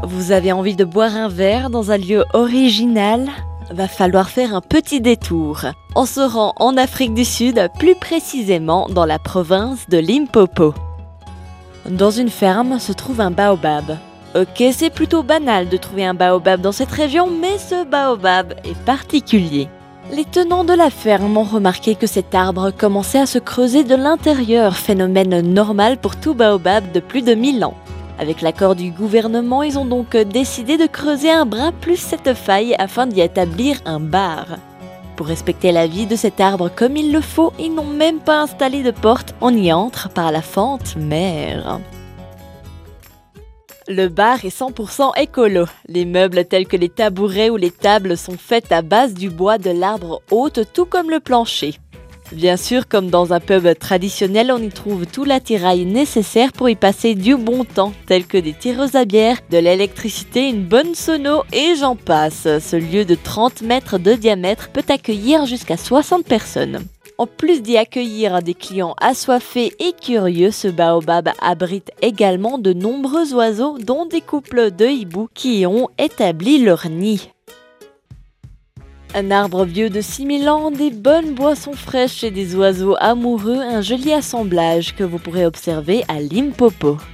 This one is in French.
Vous avez envie de boire un verre dans un lieu original? Va falloir faire un petit détour. On se rend en Afrique du Sud, plus précisément dans la province de Limpopo. Dans une ferme se trouve un baobab. Ok, c'est plutôt banal de trouver un baobab dans cette région, mais ce baobab est particulier. Les tenants de la ferme ont remarqué que cet arbre commençait à se creuser de l'intérieur, phénomène normal pour tout baobab de plus de 1000 ans. Avec l'accord du gouvernement, ils ont donc décidé de creuser un brin plus cette faille afin d'y établir un bar. Pour respecter la vie de cet arbre comme il le faut, ils n'ont même pas installé de porte, on y entre par la fente mère. Le bar est 100% écolo. Les meubles tels que les tabourets ou les tables sont faits à base du bois de l'arbre hôte, tout comme le plancher. Bien sûr, comme dans un pub traditionnel, on y trouve tout l'attirail nécessaire pour y passer du bon temps, tels que des tireuses à bière, de l'électricité, une bonne sono et j'en passe. Ce lieu de 30 mètres de diamètre peut accueillir jusqu'à 60 personnes. En plus d'y accueillir des clients assoiffés et curieux, ce baobab abrite également de nombreux oiseaux, dont des couples de hiboux qui y ont établi leur nid. Un arbre vieux de 6000 ans, des bonnes boissons fraîches et des oiseaux amoureux, un joli assemblage que vous pourrez observer à Limpopo.